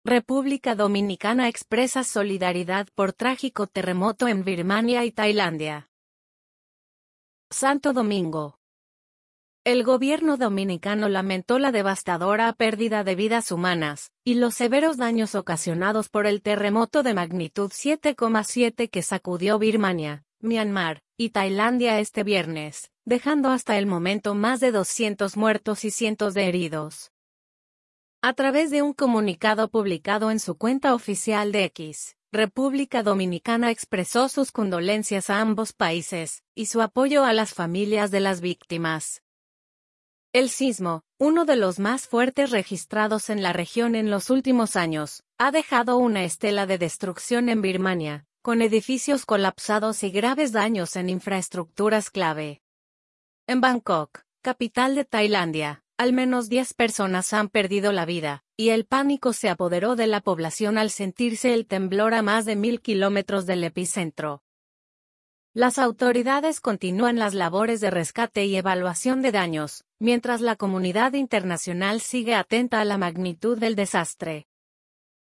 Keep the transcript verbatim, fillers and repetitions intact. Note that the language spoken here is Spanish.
República Dominicana expresa solidaridad por trágico terremoto en Birmania y Tailandia. Santo Domingo. El gobierno dominicano lamentó la devastadora pérdida de vidas humanas y los severos daños ocasionados por el terremoto de magnitud siete coma siete que sacudió Birmania, Myanmar y Tailandia este viernes, dejando hasta el momento más de doscientos muertos y cientos de heridos. A través de un comunicado publicado en su cuenta oficial de X, República Dominicana expresó sus condolencias a ambos países y su apoyo a las familias de las víctimas. El sismo, uno de los más fuertes registrados en la región en los últimos años, ha dejado una estela de destrucción en Birmania, con edificios colapsados y graves daños en infraestructuras clave. En Bangkok, capital de Tailandia, al menos diez personas han perdido la vida, y el pánico se apoderó de la población al sentirse el temblor a más de mil kilómetros del epicentro. Las autoridades continúan las labores de rescate y evaluación de daños, mientras la comunidad internacional sigue atenta a la magnitud del desastre.